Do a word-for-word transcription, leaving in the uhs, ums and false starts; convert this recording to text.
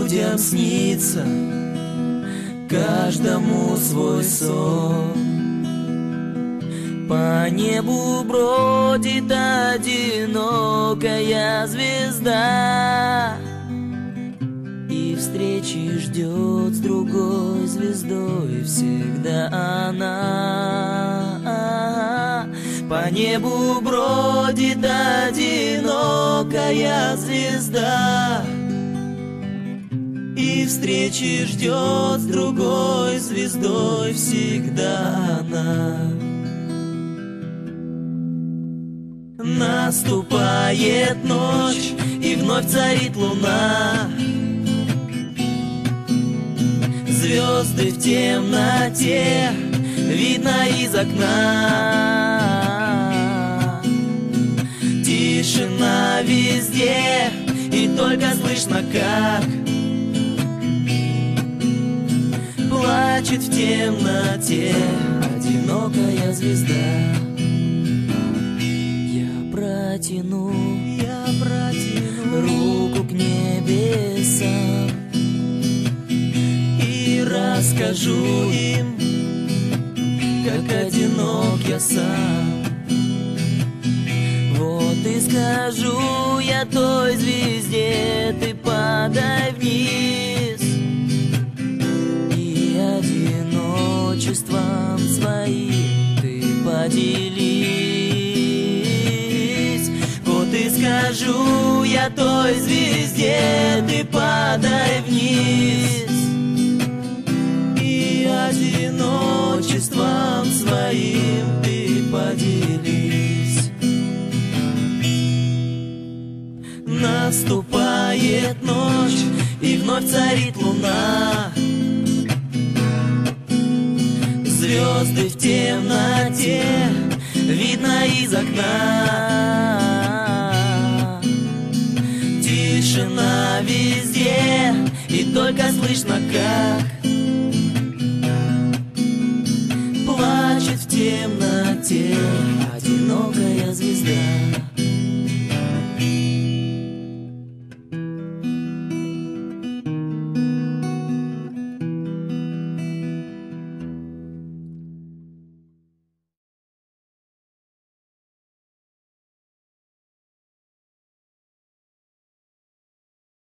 людям снится, каждому свой сон. По небу бродит одинокая звезда, и встречи ждет с другой звездой всегда она. По небу бродит одинокая звезда, и встречи ждет с другой звездой всегда она. Наступает ночь, и вновь царит луна. Звезды в темноте видно из окна. Тишина везде, и только слышно, как плачет в темноте одинокая звезда. Протяну, я протяну руку к небесам и расскажу им, как одинок я сам. Вот и скажу я той звезде: ты падай вниз, и одиночеством своим ты поделись. Скажу я той звезде: ты падай вниз, и одиночеством своим ты поделись. Наступает ночь, и вновь царит луна. Звезды в темноте видно из окна. Тишина везде, и только слышно, как плачет в темноте одинокая звезда.